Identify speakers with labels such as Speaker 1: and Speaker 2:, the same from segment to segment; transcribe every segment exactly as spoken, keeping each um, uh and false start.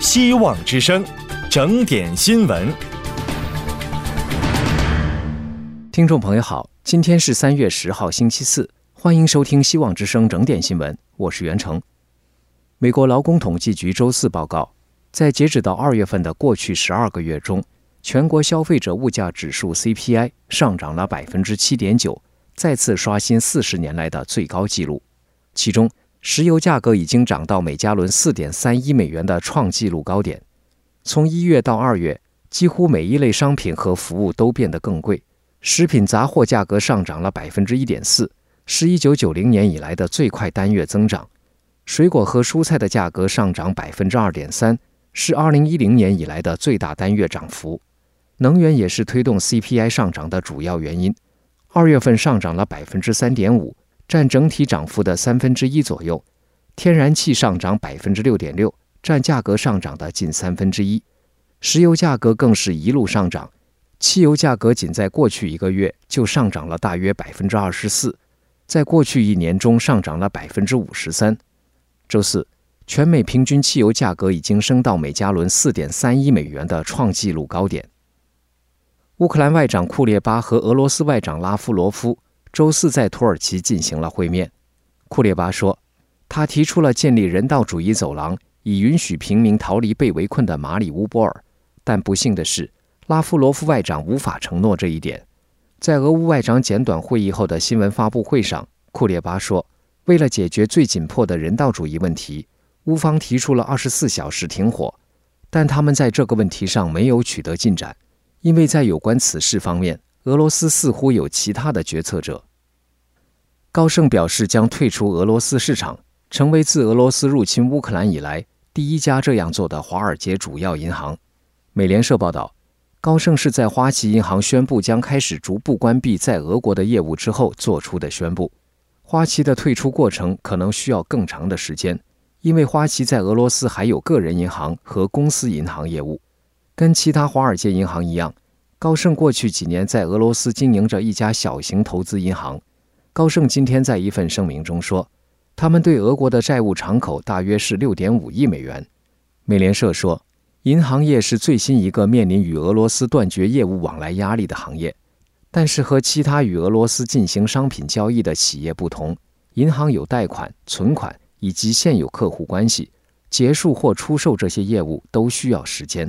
Speaker 1: 希望之声，整点新闻。
Speaker 2: 听众朋友好，今天是三月十号星期四，欢迎收听希望之声整点新闻，我是袁成。美国劳工统计局周四报告，在截止到二月份的过去十二个月中，全国消费者物价指数 C P I 上涨了 百分之七点九， 再次刷新四十年来的最高纪录。其中，石油价格已经涨到每加仑 四点三一美元的创纪录高点。从一月到二月，几乎每一类商品和服务都变得更贵。食品杂货价格上涨了 百分之一点四， 是一九九零年以来的最快单月增长。水果和蔬菜的价格上涨 百分之二点三， 是二零一零年以来的最大单月涨幅。能源也是推动 C P I 上涨的主要原因。二月份上涨了 百分之三点五， 占整体涨幅的三分之一左右。天然气上涨 百分之六点六， 占价格上涨的近三分之一。石油价格更是一路上涨，汽油价格仅在过去一个月就上涨了大约 百分之二十四， 在过去一年中上涨了 百分之五十三。周四，全美平均汽油价格已经升到每加仑 四点三一美元的创纪录高点。乌克兰外长库列巴和俄罗斯外长拉夫罗夫周四在土耳其进行了会面。库列巴说，他提出了建立人道主义走廊，以允许平民逃离被围困的马里乌波尔，但不幸的是，拉夫罗夫外长无法承诺这一点。在俄乌外长简短会议后的新闻发布会上，库列巴说，为了解决最紧迫的人道主义问题，乌方提出了二十四小时停火，但他们在这个问题上没有取得进展，因为在有关此事方面，俄罗斯似乎有其他的决策者。高盛表示将退出俄罗斯市场，成为自俄罗斯入侵乌克兰以来第一家这样做的华尔街主要银行。美联社报道，高盛是在花旗银行宣布将开始逐步关闭在俄国的业务之后做出的宣布。花旗的退出过程可能需要更长的时间，因为花旗在俄罗斯还有个人银行和公司银行业务。跟其他华尔街银行一样，高盛过去几年在俄罗斯经营着一家小型投资银行。高盛今天在一份声明中说，他们对俄国的债务敞口大约是 六点五亿美元。美联社说，银行业是最新一个面临与俄罗斯断绝业务往来压力的行业，但是和其他与俄罗斯进行商品交易的企业不同，银行有贷款、存款以及现有客户关系，结束或出售这些业务都需要时间。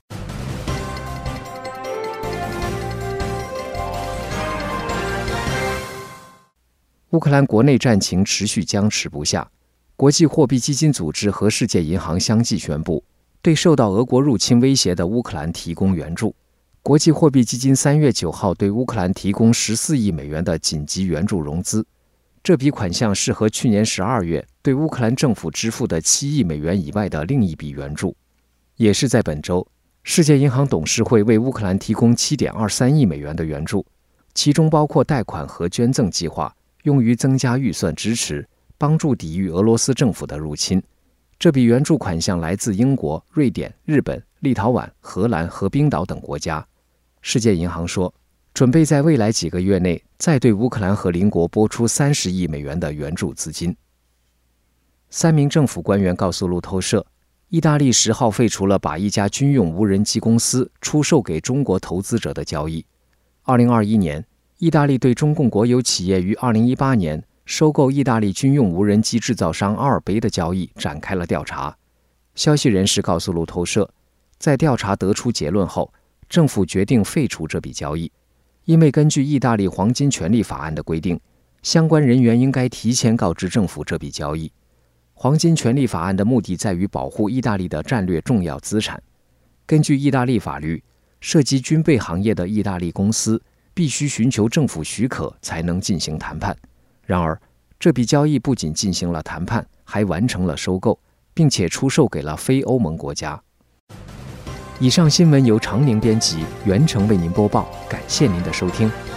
Speaker 2: 乌克兰国内战情持续僵持不下，国际货币基金组织和世界银行相继宣布，对受到俄国入侵威胁的乌克兰提供援助。国际货币基金三月九号对乌克兰提供十四亿美元的紧急援助融资，这笔款项是和去年十二月对乌克兰政府支付的七亿美元以外的另一笔援助。也是在本周，世界银行董事会为乌克兰提供 七点二三亿美元的援助，其中包括贷款和捐赠计划，用于增加预算支持，帮助抵御俄罗斯政府的入侵。这笔援助款项来自英国、瑞典、日本、立陶宛、荷兰和冰岛等国家。世界银行说，准备在未来几个月内再对乌克兰和邻国拨出三十亿美元的援助资金。三名政府官员告诉路透社，意大利十号废除了把一家军用无人机公司出售给中国投资者的交易。二零二一年，意大利对中共国有企业于二零一八年收购意大利军用无人机制造商阿尔卑的交易展开了调查。消息人士告诉路透社，在调查得出结论后，政府决定废除这笔交易，因为根据意大利黄金权利法案的规定，相关人员应该提前告知政府这笔交易。黄金权利法案的目的在于保护意大利的战略重要资产。根据意大利法律，涉及军备行业的意大利公司必须寻求政府许可才能进行谈判。然而，这笔交易不仅进行了谈判，还完成了收购，并且出售给了非欧盟国家。以上新闻由常宁编辑，袁成为您播报，感谢您的收听。